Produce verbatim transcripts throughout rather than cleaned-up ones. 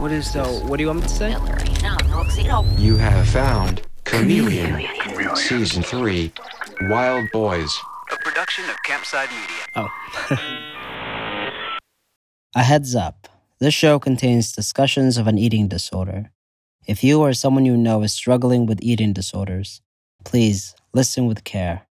What is the, what do you want me to say? You have found Chameleon, Season three, Wild Boys. A production of Campside Media. Oh. A heads up. This show contains discussions of an eating disorder. If you or someone you know is struggling with eating disorders, please listen with care.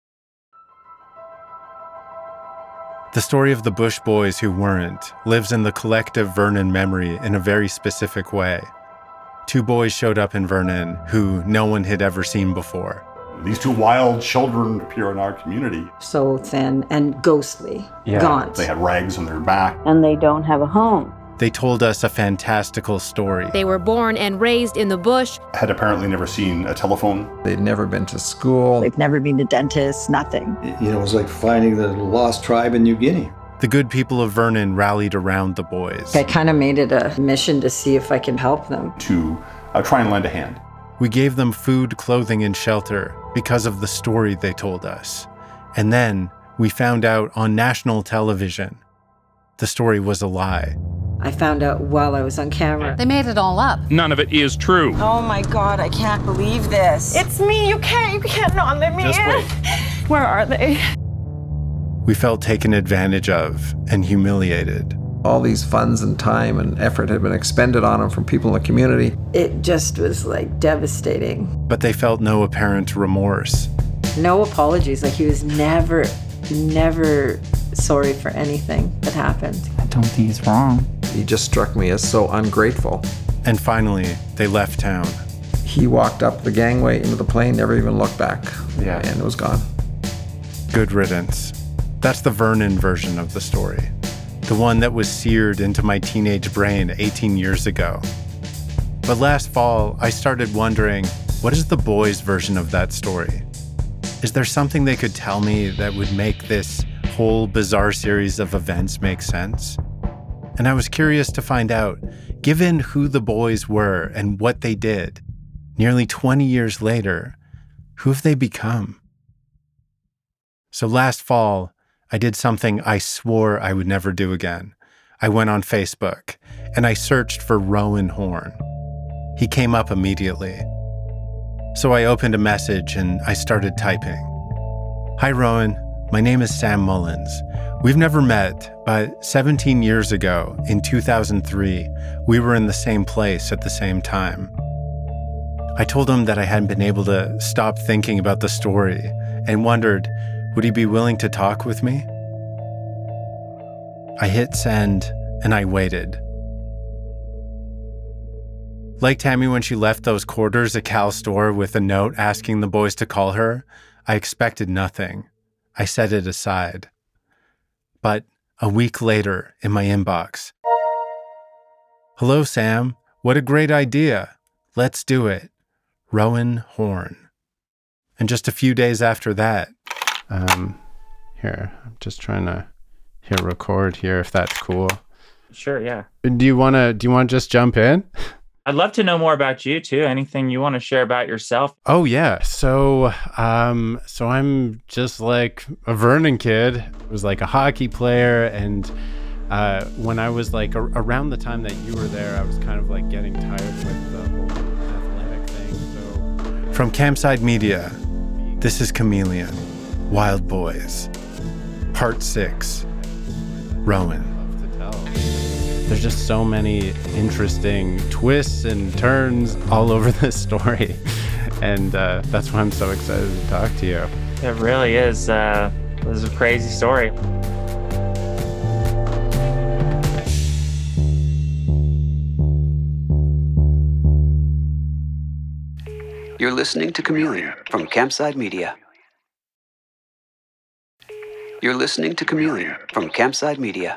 The story of the Bush Boys who weren't lives in the collective Vernon memory in a very specific way. Two boys showed up in Vernon who no one had ever seen before. These two wild children appear in our community. So thin and ghostly, yeah. Gaunt. They had rags on their back. And they don't have a home. They told us a fantastical story. They were born and raised in the bush. Had apparently never seen a telephone. They'd never been to school. They've never been to dentists, nothing. You know, it was like finding the lost tribe in New Guinea. The good people of Vernon rallied around the boys. I kind of made it a mission to see if I can help them. To uh, try and lend a hand. We gave them food, clothing, and shelter because of the story they told us. And then we found out on national television the story was a lie. I found out while I was on camera. They made it all up. None of it is true. Oh my God, I can't believe this. It's me. You can't, you can't not let me Just in. wait. Where are they? We felt taken advantage of and humiliated. All these funds and time and effort had been expended on them from people in the community. It just was like devastating. But they felt no apparent remorse. No apologies. Like he was never, never sorry for anything that happened. I don't think he's wrong. He just struck me as so ungrateful. And finally, they left town. He walked up the gangway into the plane, never even looked back. Yeah. And it was gone. Good riddance. That's the Vernon version of the story. The one that was seared into my teenage brain eighteen years ago. But last fall, I started wondering, what is the boys' version of that story? Is there something they could tell me that would make this whole bizarre series of events make sense? And I was curious to find out, given who the boys were and what they did, nearly twenty years later, who have they become? So last fall, I did something I swore I would never do again. I went on Facebook and I searched for Rowan Horn. He came up immediately. So I opened a message and I started typing. Hi, Rowan. My name is Sam Mullins. We've never met, but seventeen years ago, in two thousand three, we were in the same place at the same time. I told him that I hadn't been able to stop thinking about the story and wondered, would he be willing to talk with me? I hit send and I waited. Like Tammy when she left those quarters at Cal's store with a note asking the boys to call her, I expected nothing. I set it aside. But a week later, in my inbox, hello, Sam. What a great idea. Let's do it. Rowan Horn. And just a few days after that, um, here, I'm just trying to hit record here if that's cool. Sure, yeah. Do you want to, do you want to just jump in? I'd love to know more about you too. Anything you want to share about yourself? Oh yeah. So, um, so I'm just like a Vernon kid. I was like a hockey player. And, uh, when I was like a- around the time that you were there, I was kind of like getting tired with the whole athletic thing. So from Campside Media, this is Chameleon, Wild Boys, Part six, Rowan. There's just so many interesting twists and turns all over this story. And uh, that's why I'm so excited to talk to you. It really is. Uh, this is a crazy story. You're listening to Chameleon from Campside Media. You're listening to Chameleon from Campside Media.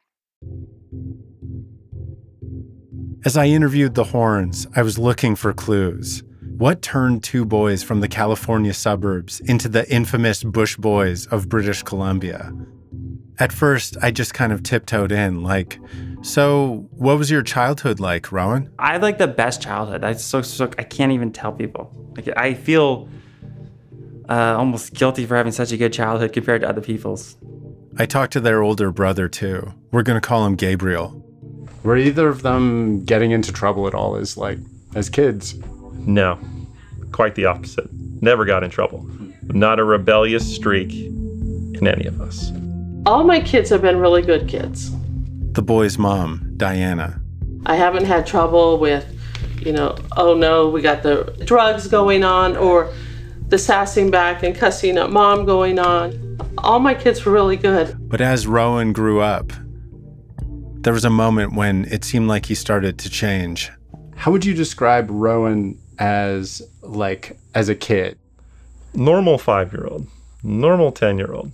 As I interviewed the Horns, I was looking for clues. What turned two boys from the California suburbs into the infamous Bush Boys of British Columbia? At first, I just kind of tiptoed in, like, so what was your childhood like, Rowan? I had like the best childhood. I so, so I can't even tell people. Like I feel uh, almost guilty for having such a good childhood compared to other people's. I talked to their older brother, too. We're going to call him Gabriel. Were either of them getting into trouble at all as like as kids? No, quite the opposite. Never got in trouble. Not a rebellious streak in any of us. All my kids have been really good kids. The boy's mom, Diana. I haven't had trouble with, you know, oh no, we got the drugs going on, or the sassing back and cussing up mom going on. All my kids were really good. But as Rowan grew up, there was a moment when it seemed like he started to change. How would you describe Rowan as, like, as a kid? Normal five-year-old, normal ten-year-old,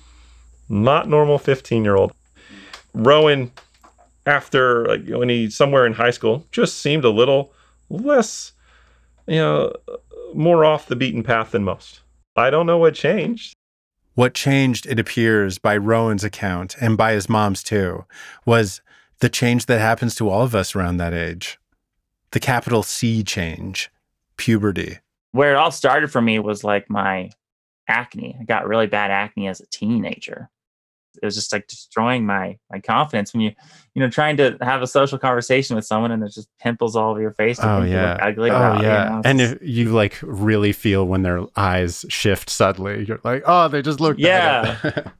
not normal fifteen-year-old. Rowan, after, like, when he, somewhere in high school, just seemed a little less, you know, more off the beaten path than most. I don't know what changed. What changed, it appears, by Rowan's account, and by his mom's too, was the change that happens to all of us around that age. The capital C change, puberty. Where it all started for me was like my acne. I got really bad acne as a teenager. It was just like destroying my my confidence when you, you know, trying to have a social conversation with someone and there's just pimples all over your face. Oh yeah, ugly. Oh about, yeah. You know, and if you like really feel when their eyes shift suddenly, you're like, oh, they just look. Yeah,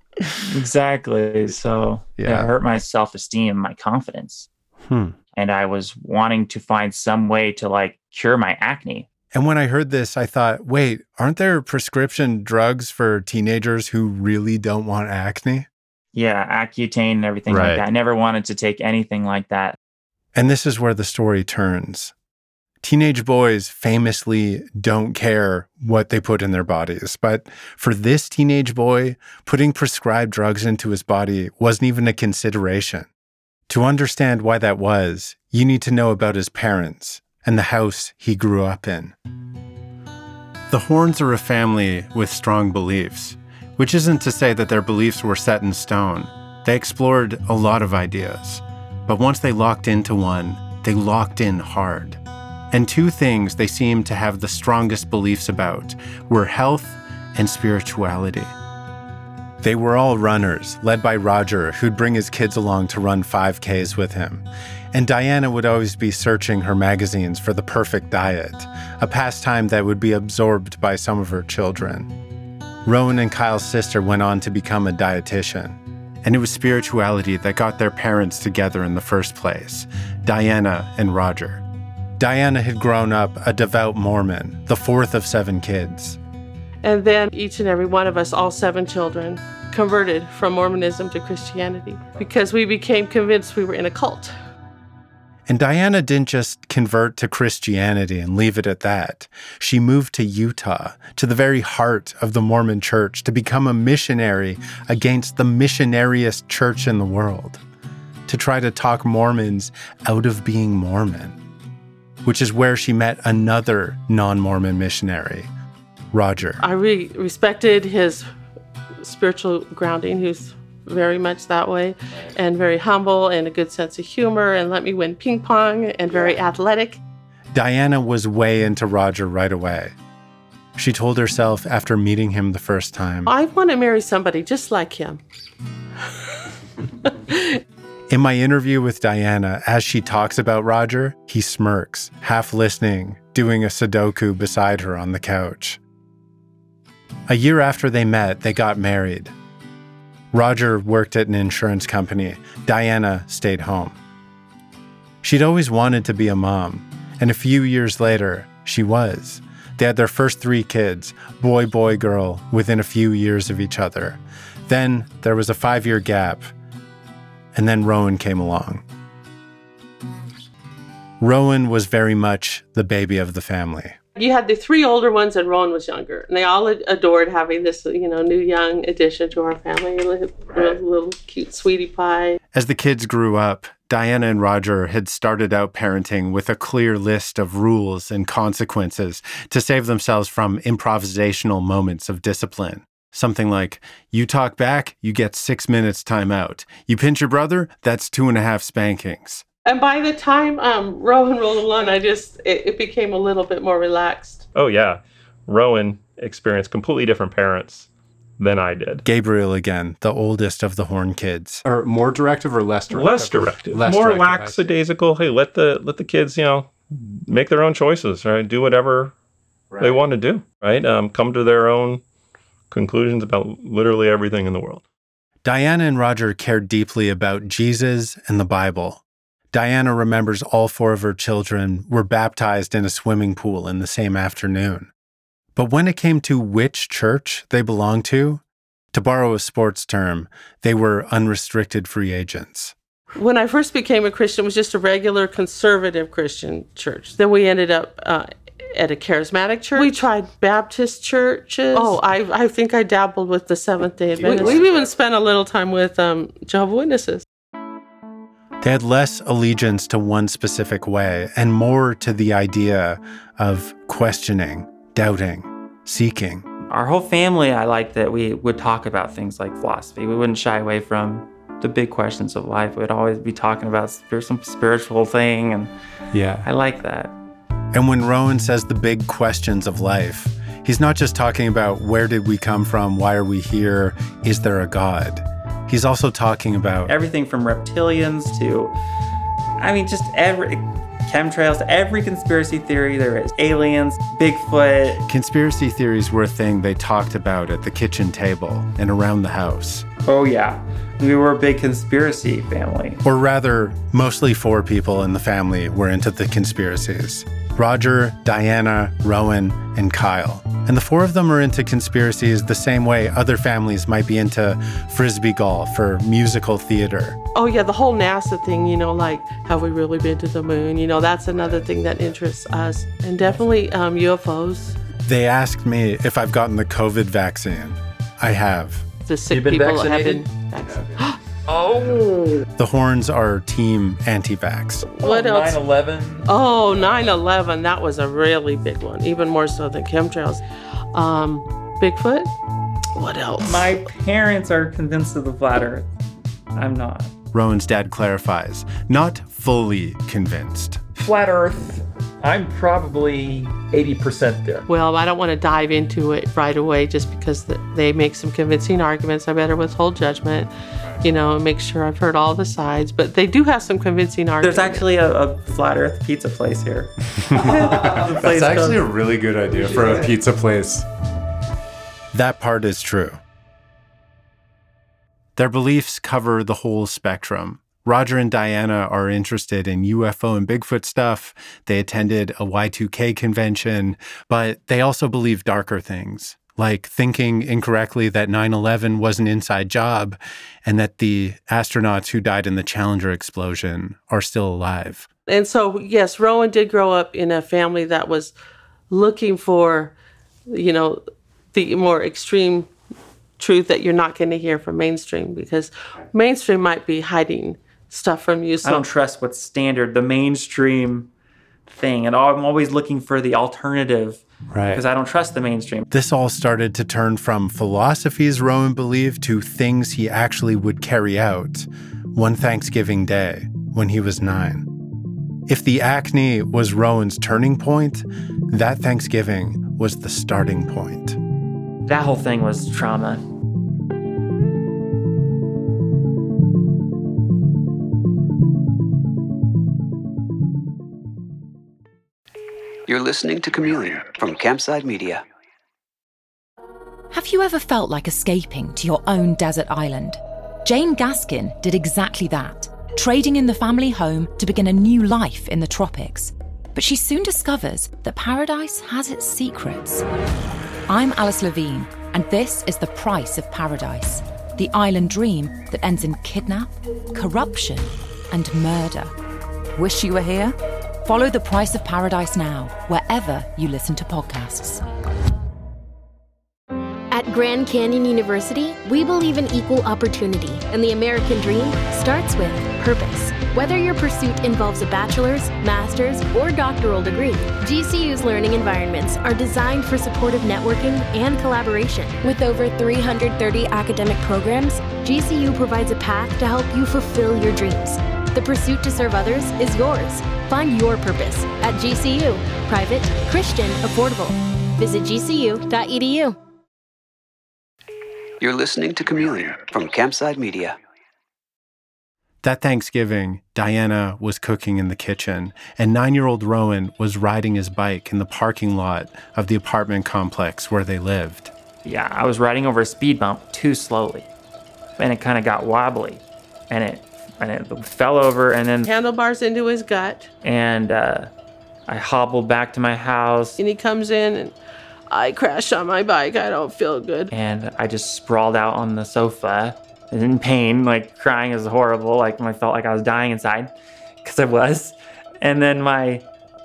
exactly. So yeah. yeah, it hurt my self-esteem, my confidence, hmm. and I was wanting to find some way to like cure my acne. And when I heard this, I thought, wait, aren't there prescription drugs for teenagers who really don't want acne? Yeah, Accutane and everything right. like that. I never wanted to take anything like that. And this is where the story turns. Teenage boys famously don't care what they put in their bodies. But for this teenage boy, putting prescribed drugs into his body wasn't even a consideration. To understand why that was, you need to know about his parents and the house he grew up in. The Horns are a family with strong beliefs. Which isn't to say that their beliefs were set in stone. They explored a lot of ideas. But once they locked into one, they locked in hard. And two things they seemed to have the strongest beliefs about were health and spirituality. They were all runners, led by Roger, who'd bring his kids along to run five Ks with him. And Diana would always be searching her magazines for the perfect diet, a pastime that would be absorbed by some of her children. Rowan and Kyle's sister went on to become a dietitian, and it was spirituality that got their parents together in the first place, Diana and Roger. Diana had grown up a devout Mormon, the fourth of seven kids. And then each and every one of us, all seven children, converted from Mormonism to Christianity because we became convinced we were in a cult. And Diana didn't just convert to Christianity and leave it at that. She moved to Utah, to the very heart of the Mormon church, to become a missionary against the missionariest church in the world, to try to talk Mormons out of being Mormon, which is where she met another non-Mormon missionary, Roger. I really respected his spiritual grounding. He was very much that way, and very humble and a good sense of humor, and let me win ping pong, and very athletic. Diana was way into Roger right away. She told herself after meeting him the first time, I want to marry somebody just like him. In my interview with Diana, as she talks about Roger, he smirks, half listening, doing a Sudoku beside her on the couch. A year after they met, they got married. Roger worked at an insurance company. Diana stayed home. She'd always wanted to be a mom, and a few years later, she was. They had their first three kids, boy, boy, girl, within a few years of each other. Then there was a five-year gap, and then Rowan came along. Rowan was very much the baby of the family. You had the three older ones, and Rowan was younger, and they all adored having this, you know, new young addition to our family, a little, little cute sweetie pie. As the kids grew up, Diana and Roger had started out parenting with a clear list of rules and consequences to save themselves from improvisational moments of discipline. Something like, you talk back, you get six minutes time out. You pinch your brother, that's two and a half spankings. And by the time um, Rowan rolled along, I just, it, it became a little bit more relaxed. Oh, yeah. Rowan experienced completely different parents than I did. Gabriel again, the oldest of the Horn kids. Or more directive or less directive? Less directive. Less more directive, lackadaisical. Hey, let the let the kids, you know, make their own choices, right? Do whatever right. they want to do, right? Um, come to their own conclusions about literally everything in the world. Diana and Roger cared deeply about Jesus and the Bible. Diana remembers all four of her children were baptized in a swimming pool in the same afternoon. But when it came to which church they belonged to, to borrow a sports term, they were unrestricted free agents. When I first became a Christian, it was just a regular conservative Christian church. Then we ended up uh, at a charismatic church. We tried Baptist churches. Oh, I I think I dabbled with the Seventh-day Adventists. We, we even spent a little time with um, Jehovah's Witnesses. They had less allegiance to one specific way and more to the idea of questioning, doubting, seeking. Our whole family, I liked that we would talk about things like philosophy. We wouldn't shy away from the big questions of life. We'd always be talking about some spiritual thing, and yeah, I like that. And when Rowan says the big questions of life, he's not just talking about where did we come from, why are we here, is there a God? He's also talking about everything from reptilians to, I mean, just every, chemtrails, every conspiracy theory there is. Aliens, Bigfoot. Conspiracy theories were a thing they talked about at the kitchen table and around the house. Oh, yeah. We were a big conspiracy family. Or rather, mostly four people in the family were into the conspiracies. Roger, Diana, Rowan, and Kyle. And the four of them are into conspiracies the same way other families might be into frisbee golf or musical theater. Oh, yeah, the whole NASA thing, you know, like, have we really been to the moon? You know, that's another thing that interests us. And definitely um, U F Os. They asked me if I've gotten the COVID vaccine. I have. The sick people vaccinated? have been vaccinated. Oh. The Horns are team anti-vax. What else? nine eleven. Oh, nine eleven. That was a really big one, even more so than chemtrails. Um, Bigfoot. What else? My parents are convinced of the flat earth. I'm not. Rowan's dad clarifies, not fully convinced. Flat earth. I'm probably eighty percent there. Well, I don't want to dive into it right away just because they make some convincing arguments. I better withhold judgment, you know, and make sure I've heard all the sides. But they do have some convincing arguments. There's actually a, a flat earth pizza place here. That's actually a really good idea for a pizza place. That part is true. Their beliefs cover the whole spectrum. Roger and Diana are interested in U F O and Bigfoot stuff. They attended a Y two K convention, but they also believe darker things, like thinking incorrectly that nine eleven was an inside job and that the astronauts who died in the Challenger explosion are still alive. And so, yes, Rowan did grow up in a family that was looking for, you know, the more extreme truth that you're not going to hear from mainstream, because mainstream might be hiding stuff from you. So I don't trust what's standard, the mainstream thing. And I'm always looking for the alternative, right? Because I don't trust the mainstream. This all started to turn from philosophies Rowan believed to things he actually would carry out one Thanksgiving day when he was nine. If the acne was Rowan's turning point, that Thanksgiving was the starting point. That whole thing was trauma. You're listening to Chameleon from Campside Media. Have you ever felt like escaping to your own desert island? Jane Gaskin did exactly that, trading in the family home to begin a new life in the tropics. But she soon discovers that paradise has its secrets. I'm Alice Levine, and this is The Price of Paradise, the island dream that ends in kidnap, corruption, and murder. Wish you were here? Follow The Price of Paradise now, wherever you listen to podcasts. At Grand Canyon University, we believe in equal opportunity, and the American dream starts with purpose. Whether your pursuit involves a bachelor's, master's, or doctoral degree, G C U's learning environments are designed for supportive networking and collaboration. With over three hundred thirty academic programs, G C U provides a path to help you fulfill your dreams. The pursuit to serve others is yours. Find your purpose at G C U. Private, Christian, affordable. Visit G C U dot E D U. You're listening to Chameleon from Campside Media. That Thanksgiving, Diana was cooking in the kitchen, and nine-year-old Rowan was riding his bike in the parking lot of the apartment complex where they lived. Yeah, I was riding over a speed bump too slowly, and it kind of got wobbly, and it and it fell over, and then handlebars into his gut, and uh, I hobbled back to my house, and he comes in, and I crashed on my bike. I don't feel good, and I just sprawled out on the sofa. In pain, like crying is horrible. Like I felt like I was dying inside, because I was. And then my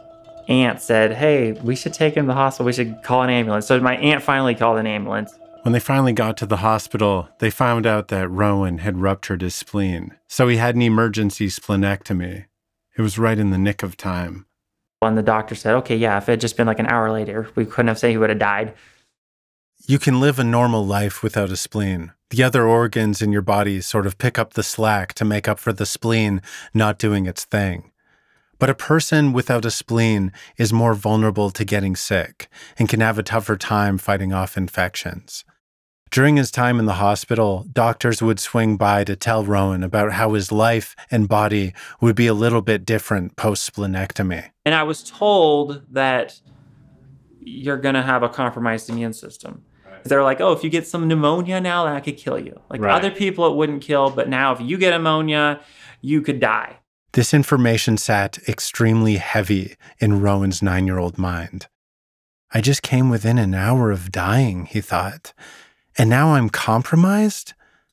aunt said, "Hey, we should take him to the hospital. We should call an ambulance." So my aunt finally called an ambulance. When they finally got to the hospital, they found out that Rowan had ruptured his spleen. So he had an emergency splenectomy. It was right in the nick of time. And the doctor said, "Okay, yeah, if it had just been like an hour later, we couldn't have said he would have died." You can live a normal life without a spleen. The other organs in your body sort of pick up the slack to make up for the spleen not doing its thing. But a person without a spleen is more vulnerable to getting sick and can have a tougher time fighting off infections. During his time in the hospital, doctors would swing by to tell Rowan about how his life and body would be a little bit different post-splenectomy. And I was told that you're going to have a compromised immune system. They're like, oh, if you get some pneumonia now, that could kill you. Like right. Other people, it wouldn't kill. But now if you get pneumonia, you could die. This information sat extremely heavy in Rowan's nine-year-old mind. I just came within an hour of dying, he thought. And now I'm compromised?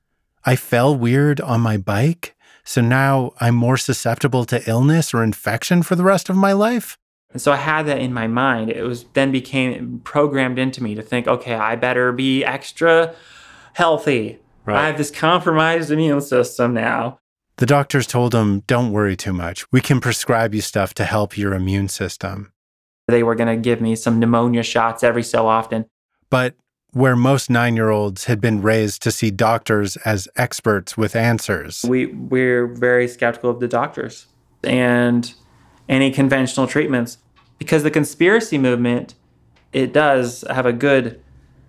I fell weird on my bike, so now I'm more susceptible to illness or infection for the rest of my life? And so I had that in my mind. It was then became programmed into me to think, okay, I better be extra healthy. Right. I have this compromised immune system now. The doctors told him, don't worry too much. We can prescribe you stuff to help your immune system. They were going to give me some pneumonia shots every so often. But where most nine-year-olds had been raised to see doctors as experts with answers. We, we're very skeptical of the doctors and any conventional treatments, because the conspiracy movement, it does have a good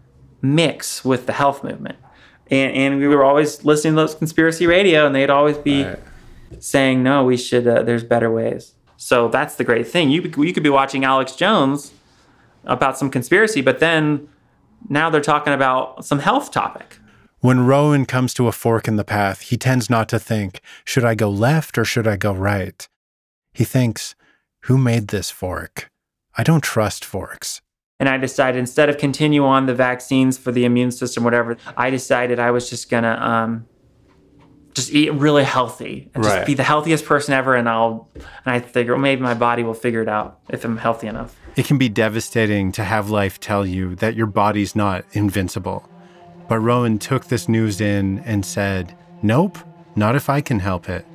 mix with the health movement. And, and we were always listening to those conspiracy radio, and they'd always be right. saying, no, we should, uh, there's better ways. So that's the great thing. You, you could be watching Alex Jones about some conspiracy, but then now they're talking about some health topic. When Rowan comes to a fork in the path, he tends not to think, should I go left or should I go right? He thinks, who made this fork? I don't trust forks. And I decided instead of continue on the vaccines for the immune system, whatever, I decided I was just going to um, just eat really healthy and right. just be the healthiest person ever. And I'll, and I figure well, maybe my body will figure it out if I'm healthy enough. It can be devastating to have life tell you that your body's not invincible. But Rowan took this news in and said, nope, not if I can help it.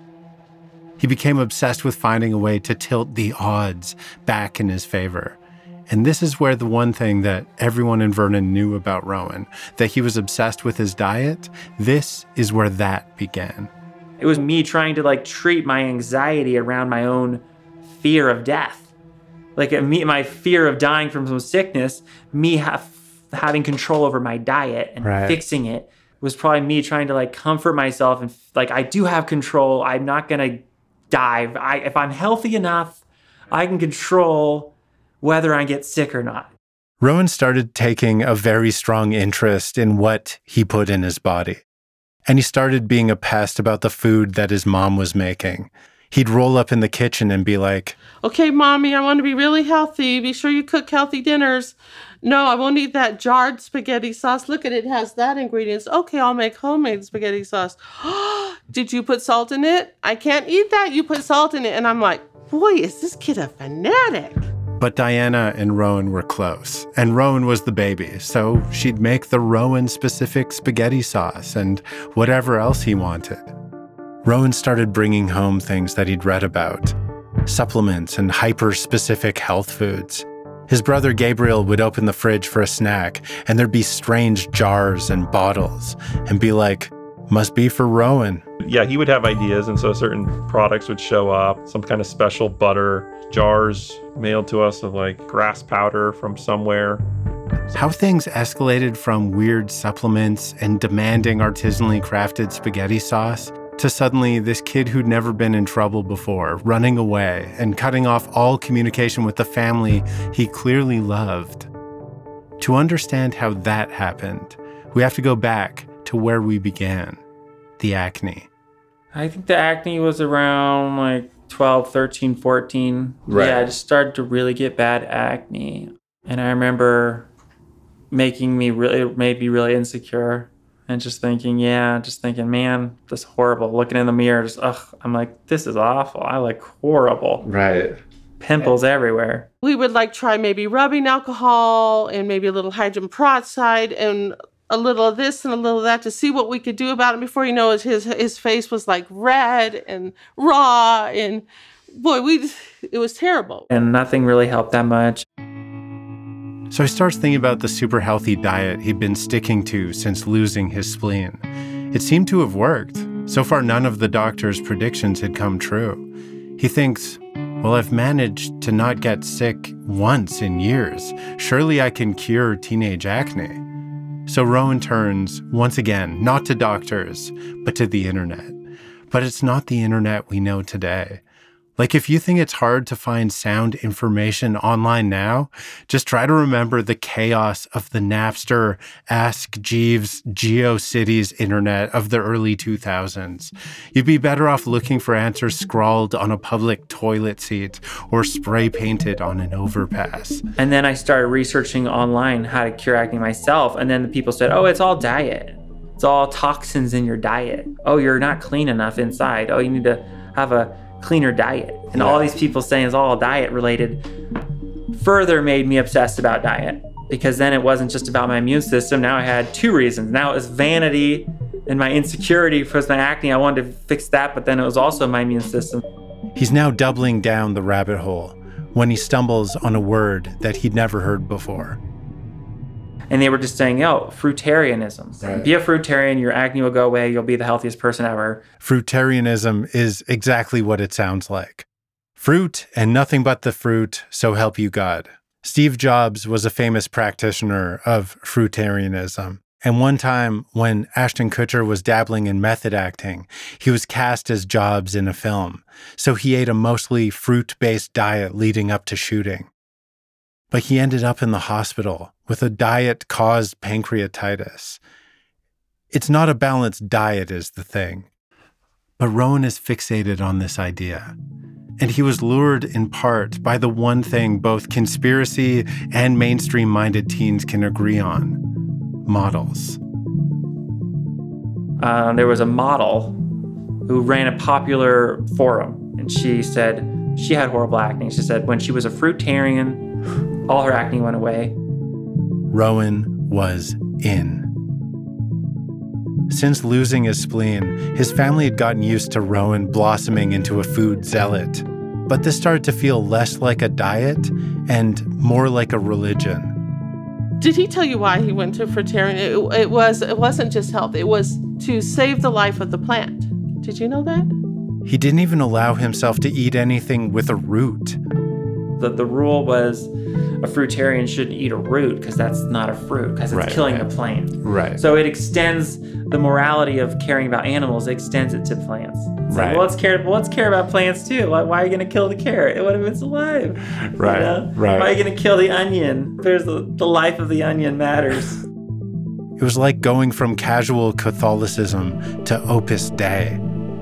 He became obsessed with finding a way to tilt the odds back in his favor. And this is where the one thing that everyone in Vernon knew about Rowan, that he was obsessed with his diet, this is where that began. It was me trying to like treat my anxiety around my own fear of death. Like me, my fear of dying from some sickness, me have, having control over my diet and right. fixing it was probably me trying to like comfort myself and like, I do have control. I'm not going to die. I, if I'm healthy enough, I can control whether I get sick or not. Rowan started taking a very strong interest in what he put in his body. And he started being a pest about the food that his mom was making. He'd roll up in the kitchen and be like, okay, Mommy, I want to be really healthy. Be sure you cook healthy dinners. No, I won't eat that jarred spaghetti sauce. Look at it, it has that ingredients. Okay, I'll make homemade spaghetti sauce. Did you put salt in it? I can't eat that. You put salt in it. And I'm like, boy, is this kid a fanatic? But Diana and Rowan were close, and Rowan was the baby, so she'd make the Rowan-specific spaghetti sauce and whatever else he wanted. Rowan started bringing home things that he'd read about, supplements and hyper-specific health foods. His brother Gabriel would open the fridge for a snack, and there'd be strange jars and bottles, and be like, must be for Rowan. Yeah, he would have ideas, and so certain products would show up, some kind of special butter, jars mailed to us of like grass powder from somewhere. How things escalated from weird supplements and demanding artisanally crafted spaghetti sauce to suddenly this kid who'd never been in trouble before, running away and cutting off all communication with the family he clearly loved. To understand how that happened, we have to go back to where we began, the acne. I think the acne was around like twelve, thirteen, fourteen. Right. Yeah, I just started to really get bad acne. And I remember making me really, made me really insecure. And just thinking, yeah, just thinking, man, this is horrible. Looking in the mirror, just, ugh, I'm like, this is awful. I look horrible. Right. Pimples everywhere. We would like try maybe rubbing alcohol and maybe a little hydrogen peroxide and a little of this and a little of that to see what we could do about it. Before you know it, his his face was like red and raw, and boy, we it was terrible. And nothing really helped that much. So he starts thinking about the super healthy diet he'd been sticking to since losing his spleen. It seemed to have worked. So far, none of the doctor's predictions had come true. He thinks, well, I've managed to not get sick once in years. Surely I can cure teenage acne. So Rowan turns, once again, not to doctors, but to the internet. But it's not the internet we know today. Like, if you think it's hard to find sound information online now, just try to remember the chaos of the Napster, Ask Jeeves, GeoCities internet of the early two thousands. You'd be better off looking for answers scrawled on a public toilet seat or spray painted on an overpass. And then I started researching online how to cure acne myself. And then the people said, oh, it's all diet. It's all toxins in your diet. Oh, you're not clean enough inside. Oh, you need to have a cleaner diet. And yeah. all these people saying it's all diet related further made me obsessed about diet, because then it wasn't just about my immune system. Now I had two reasons. Now it was vanity and my insecurity for my acne. I wanted to fix that, but then it was also my immune system. He's now doubling down the rabbit hole when he stumbles on a word that he'd never heard before. And they were just saying, oh, fruitarianism. Right. Be a fruitarian, your acne will go away, you'll be the healthiest person ever. Fruitarianism is exactly what it sounds like. Fruit and nothing but the fruit, so help you God. Steve Jobs was a famous practitioner of fruitarianism. And one time when Ashton Kutcher was dabbling in method acting, he was cast as Jobs in a film. So he ate a mostly fruit-based diet leading up to shooting. But he ended up in the hospital with a diet-caused pancreatitis. It's not a balanced diet is the thing. But Rowan is fixated on this idea. And he was lured in part by the one thing both conspiracy and mainstream-minded teens can agree on: models. Uh, there was a model who ran a popular forum, and she said she had horrible acne. She said when she was a fruitarian, all her acne went away. Rowan was in. Since losing his spleen, his family had gotten used to Rowan blossoming into a food zealot. But this started to feel less like a diet and more like a religion. Did he tell you why he went to fruitarian? It, it, was, it wasn't just health. It was to save the life of the plant. Did you know that? He didn't even allow himself to eat anything with a root. The, the rule was a fruitarian shouldn't eat a root because that's not a fruit, because it's right, killing right. the plant. Right. So it extends the morality of caring about animals, it extends it to plants. It's right. Like, well, let's care, well, let's care about plants too. Why, why are you going to kill the carrot? What if it's alive? Right, you know? right. Why are you going to kill the onion? There's the, the life of the onion matters. It was like going from casual Catholicism to Opus Dei.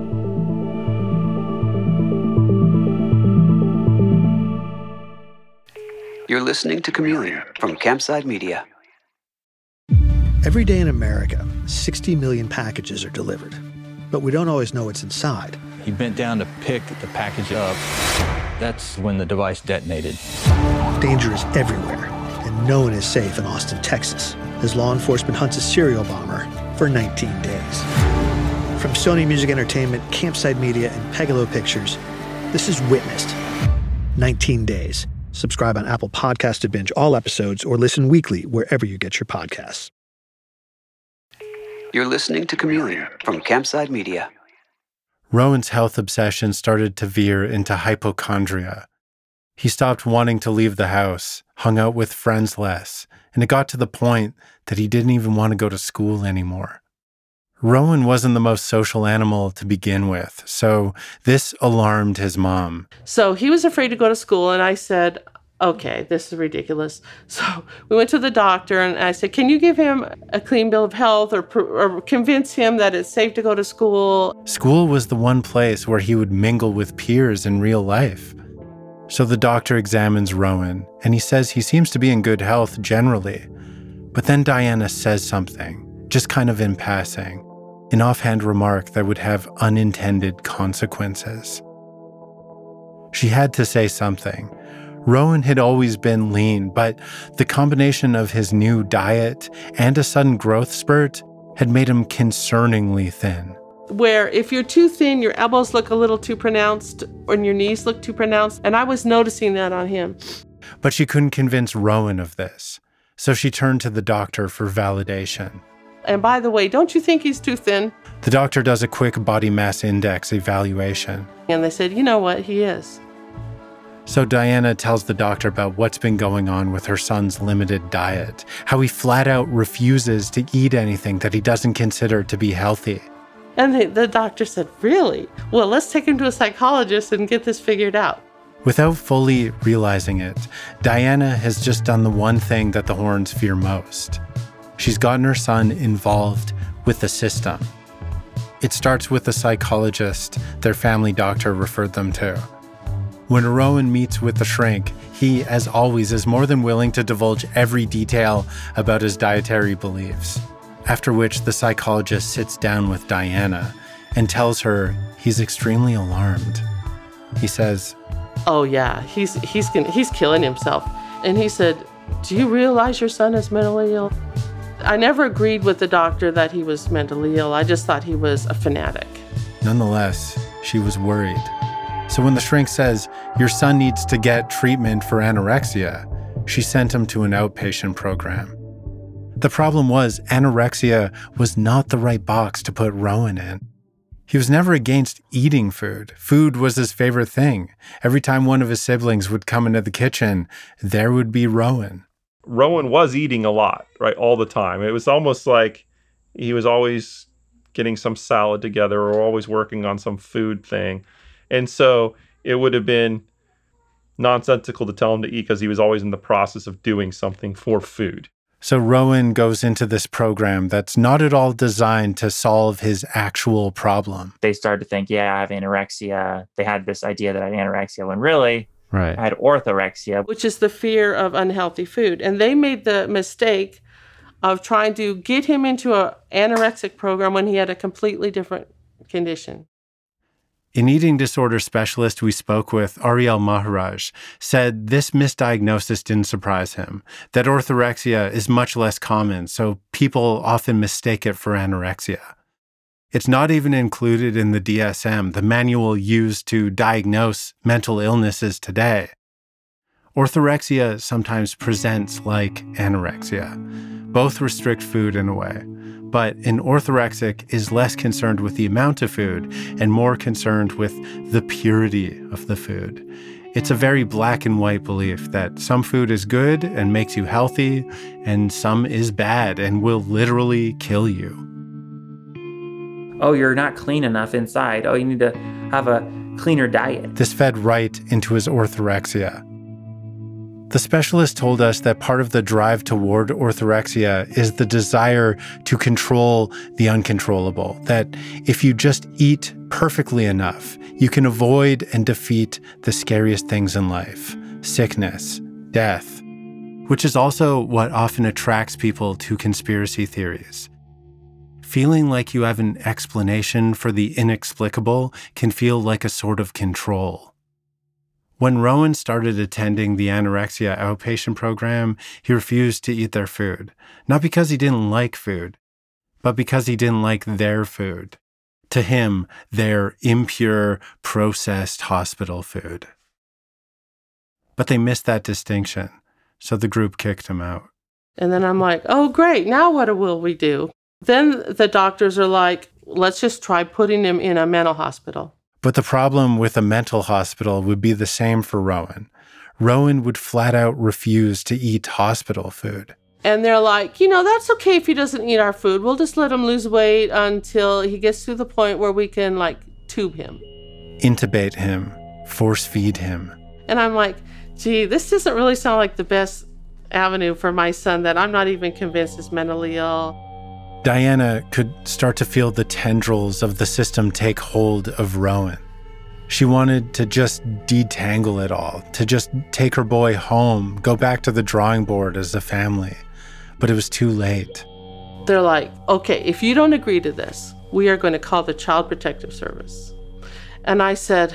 You're listening to Chameleon from Campside Media. Every day in America, sixty million packages are delivered, but we don't always know what's inside. He bent down to pick the package up. That's when the device detonated. Danger is everywhere, and no one is safe in Austin, Texas, as law enforcement hunts a serial bomber for nineteen days. From Sony Music Entertainment, Campside Media, and Pegalo Pictures, this is Witnessed. nineteen days. Subscribe on Apple Podcasts to binge all episodes or listen weekly wherever you get your podcasts. You're listening to Chameleon from Campside Media. Rowan's health obsession started to veer into hypochondria. He stopped wanting to leave the house, hung out with friends less, and it got to the point that he didn't even want to go to school anymore. Rowan wasn't the most social animal to begin with, so this alarmed his mom. So he was afraid to go to school, and I said, okay, this is ridiculous. So we went to the doctor, and I said, can you give him a clean bill of health or, or convince him that it's safe to go to school? School was the one place where he would mingle with peers in real life. So the doctor examines Rowan, and he says he seems to be in good health generally. But then Diana says something, just kind of in passing, an offhand remark that would have unintended consequences. She had to say something. Rowan had always been lean, but the combination of his new diet and a sudden growth spurt had made him concerningly thin. Where if you're too thin, your elbows look a little too pronounced and your knees look too pronounced, and I was noticing that on him. But she couldn't convince Rowan of this, so she turned to the doctor for validation. And by the way, don't you think he's too thin? The doctor does a quick body mass index evaluation. And they said, you know what, he is. So Diana tells the doctor about what's been going on with her son's limited diet, how he flat out refuses to eat anything that he doesn't consider to be healthy. And the, the doctor said, really? Well, let's take him to a psychologist and get this figured out. Without fully realizing it, Diana has just done the one thing that the Horns fear most. She's gotten her son involved with the system. It starts with the psychologist their family doctor referred them to. When Rowan meets with the shrink, he, as always, is more than willing to divulge every detail about his dietary beliefs, after which the psychologist sits down with Diana and tells her he's extremely alarmed. He says, oh yeah, he's, he's, he's killing himself. And he said, do you realize your son is mentally ill? I never agreed with the doctor that he was mentally ill. I just thought he was a fanatic. Nonetheless, she was worried. So when the shrink says, your son needs to get treatment for anorexia, she sent him to an outpatient program. The problem was anorexia was not the right box to put Rowan in. He was never against eating food. Food was his favorite thing. Every time one of his siblings would come into the kitchen, there would be Rowan. Rowan was eating a lot, right, all the time. It was almost like he was always getting some salad together or always working on some food thing. And so it would have been nonsensical to tell him to eat because he was always in the process of doing something for food. So Rowan goes into this program that's not at all designed to solve his actual problem. They started to think, yeah, I have anorexia. They had this idea that I had anorexia when really right. I had orthorexia. Which is the fear of unhealthy food. And they made the mistake of trying to get him into an anorexic program when he had a completely different condition. An eating disorder specialist we spoke with, Ariel Maharaj, said this misdiagnosis didn't surprise him, that orthorexia is much less common, so people often mistake it for anorexia. It's not even included in the D S M, the manual used to diagnose mental illnesses today. Orthorexia sometimes presents like anorexia. Both restrict food in a way. But an orthorexic is less concerned with the amount of food and more concerned with the purity of the food. It's a very black and white belief that some food is good and makes you healthy, and some is bad and will literally kill you. Oh, you're not clean enough inside. Oh, you need to have a cleaner diet. This fed right into his orthorexia. The specialist told us that part of the drive toward orthorexia is the desire to control the uncontrollable, that if you just eat perfectly enough, you can avoid and defeat the scariest things in life, sickness, death, which is also what often attracts people to conspiracy theories. Feeling like you have an explanation for the inexplicable can feel like a sort of control. When Rowan started attending the anorexia outpatient program, he refused to eat their food, not because he didn't like food, but because he didn't like their food. To him, their impure, processed hospital food. But they missed that distinction, so the group kicked him out. And then I'm like, oh, great, now what will we do? Then the doctors are like, let's just try putting him in a mental hospital. But the problem with a mental hospital would be the same for Rowan. Rowan would flat out refuse to eat hospital food. And they're like, you know, that's okay if he doesn't eat our food. We'll just let him lose weight until he gets to the point where we can, like, tube him. Intubate him, force feed him. And I'm like, gee, this doesn't really sound like the best avenue for my son that I'm not even convinced is mentally ill. Diana could start to feel the tendrils of the system take hold of Rowan. She wanted to just detangle it all, to just take her boy home, go back to the drawing board as a family. But it was too late. They're like, okay, if you don't agree to this, we are going to call the Child Protective Service. And I said,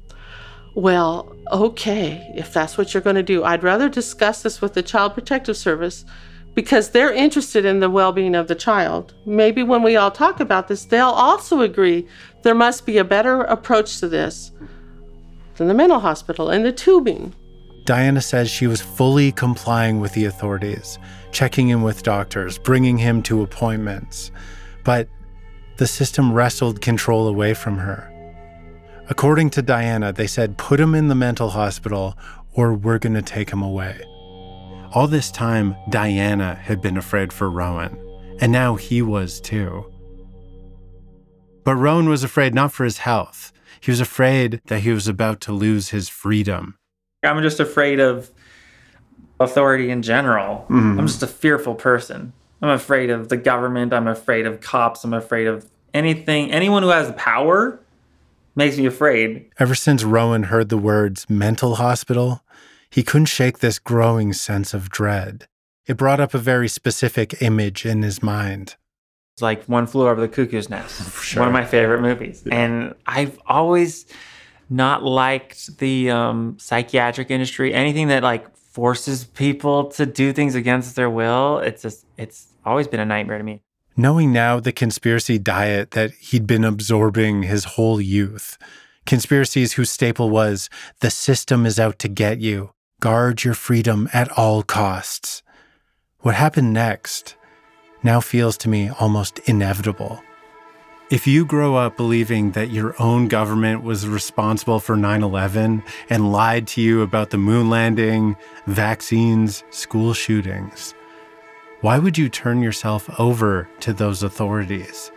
well, okay, if that's what you're going to do, I'd rather discuss this with the Child Protective Service because they're interested in the well-being of the child. Maybe when we all talk about this, they'll also agree there must be a better approach to this than the mental hospital and the tubing. Diana says she was fully complying with the authorities, checking in with doctors, bringing him to appointments. But the system wrestled control away from her. According to Diana, they said, put him in the mental hospital or we're going to take him away. All this time, Diana had been afraid for Rowan, and now he was too. But Rowan was afraid not for his health. He was afraid that he was about to lose his freedom. I'm just afraid of authority in general. Mm-hmm. I'm just a fearful person. I'm afraid of the government. I'm afraid of cops. I'm afraid of anything. Anyone who has power makes me afraid. Ever since Rowan heard the words mental hospital, he couldn't shake this growing sense of dread. It brought up a very specific image in his mind. It's like One Flew Over the Cuckoo's Nest. Sure. One of my favorite movies. Yeah. And I've always not liked the um, psychiatric industry. Anything that like forces people to do things against their will, it's just, it's always been a nightmare to me. Knowing now the conspiracy diet that he'd been absorbing his whole youth, conspiracies whose staple was, the system is out to get you. Guard your freedom at all costs. What happened next now feels to me almost inevitable. If you grow up believing that your own government was responsible for nine eleven and lied to you about the moon landing, vaccines, school shootings, why would you turn yourself over to those authorities?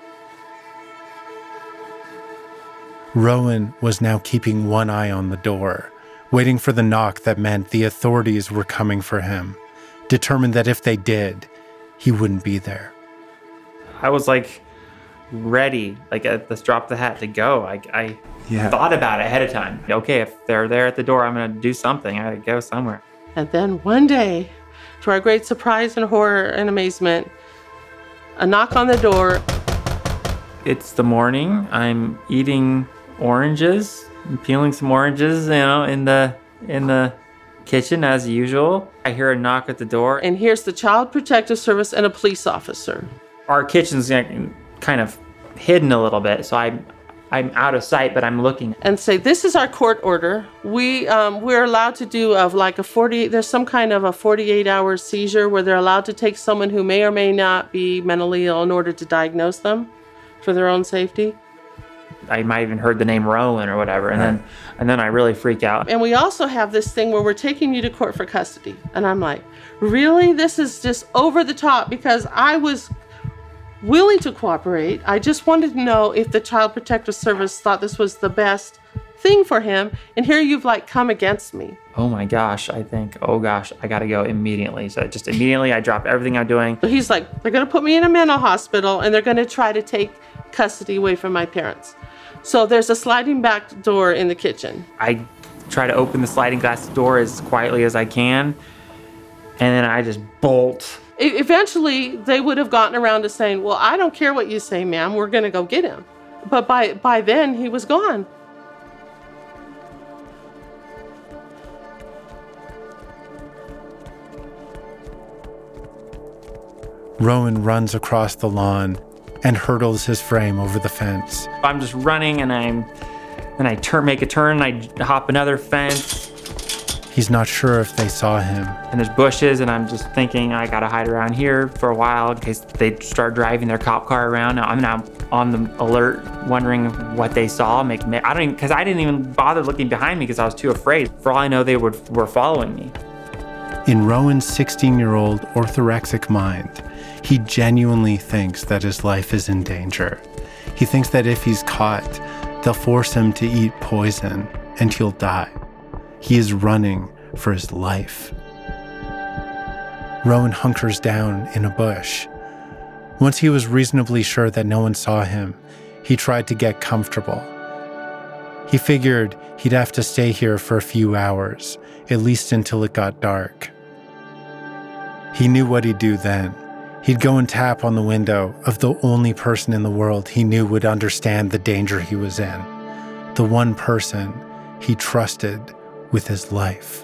Rowan was now keeping one eye on the door, waiting for the knock that meant the authorities were coming for him, determined that if they did, he wouldn't be there. I was like ready, like at this drop of the hat to go. I, I yeah. thought about it ahead of time. Okay, if they're there at the door, I'm going to do something. I got to go somewhere. And then one day, to our great surprise and horror and amazement, a knock on the door. It's the morning. I'm eating oranges, I'm peeling some oranges, you know, in the in the kitchen as usual. I hear a knock at the door. And here's the Child Protective Service and a police officer. Our kitchen's kind of hidden a little bit, so I'm I'm out of sight, but I'm looking. And say, this is our court order. We um, we're allowed to do of like a forty. There's some kind of a forty-eight hour seizure where they're allowed to take someone who may or may not be mentally ill in order to diagnose them for their own safety. I might even heard the name Rowan or whatever, and then and then I really freak out. And we also have this thing where we're taking you to court for custody. And I'm like, really? This is just over the top, because I was willing to cooperate. I just wanted to know if the Child Protective Service thought this was the best thing for him. And here you've like come against me. Oh my gosh, I think, oh gosh, I gotta go immediately. So just immediately I drop everything I'm doing. So he's like, they're gonna put me in a mental hospital and they're gonna try to take custody away from my parents. So there's a sliding back door in the kitchen. I try to open the sliding glass door as quietly as I can, and then I just bolt. Eventually, they would have gotten around to saying, well, I don't care what you say, ma'am, we're gonna go get him. But by, by then, he was gone. Rowan runs across the lawn and hurdles his frame over the fence. I'm just running, and I'm, and I turn, make a turn, and I hop another fence. He's not sure if they saw him. And there's bushes, and I'm just thinking I gotta hide around here for a while in case they start driving their cop car around. Now I'm now on the alert, wondering what they saw. Make me, I don't even, because I didn't even bother looking behind me because I was too afraid. For all I know, they would, were following me. In Rowan's sixteen-year-old orthorexic mind, he genuinely thinks that his life is in danger. He thinks that if he's caught, they'll force him to eat poison and he'll die. He is running for his life. Rowan hunkers down in a bush. Once he was reasonably sure that no one saw him, he tried to get comfortable. He figured he'd have to stay here for a few hours, at least until it got dark. He knew what he'd do then. He'd go and tap on the window of the only person in the world he knew would understand the danger he was in, the one person he trusted with his life.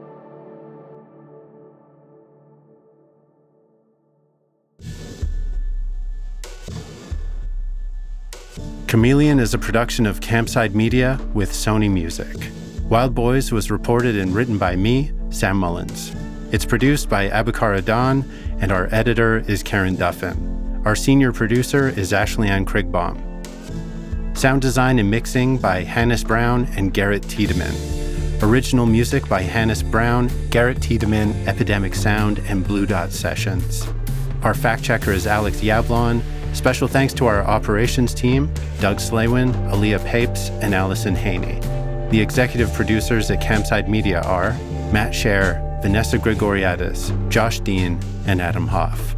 Chameleon is a production of Campside Media with Sony Music. Wild Boys was reported and written by me, Sam Mullins. It's produced by Abakar Adan, and our editor is Karen Duffin. Our senior producer is Ashley Ann Krigbaum. Sound design and mixing by Hannes Brown and Garrett Tiedemann. Original music by Hannes Brown, Garrett Tiedemann, Epidemic Sound, and Blue Dot Sessions. Our fact checker is Alex Yablon. Special thanks to our operations team, Doug Slaywin, Aaliyah Papes, and Allison Haney. The executive producers at Campside Media are Matt Scher, Vanessa Gregoriadis, Josh Dean, and Adam Hoff.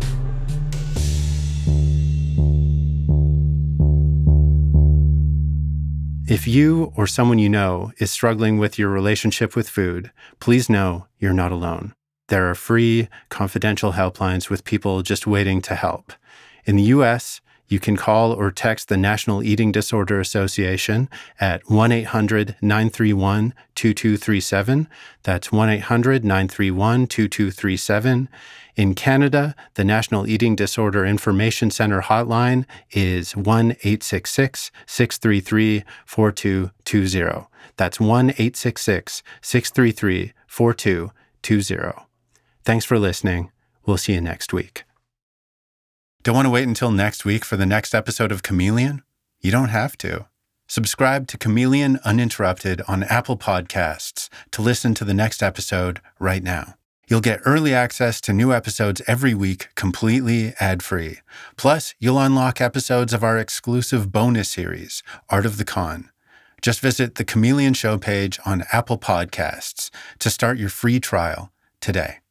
If you or someone you know is struggling with your relationship with food, please know you're not alone. There are free, confidential helplines with people just waiting to help. In the U S, you can call or text the National Eating Disorder Association at one eight hundred nine three one two two three seven. That's one eight hundred nine three one two two three seven. In Canada, the National Eating Disorder Information Center hotline is one eight six six six three three four two two zero. That's one eight six six six three three four two two zero. Thanks for listening. We'll see you next week. Don't want to wait until next week for the next episode of Chameleon? You don't have to. Subscribe to Chameleon Uninterrupted on Apple Podcasts to listen to the next episode right now. You'll get early access to new episodes every week, completely ad-free. Plus, you'll unlock episodes of our exclusive bonus series, Art of the Con. Just visit the Chameleon Show page on Apple Podcasts to start your free trial today.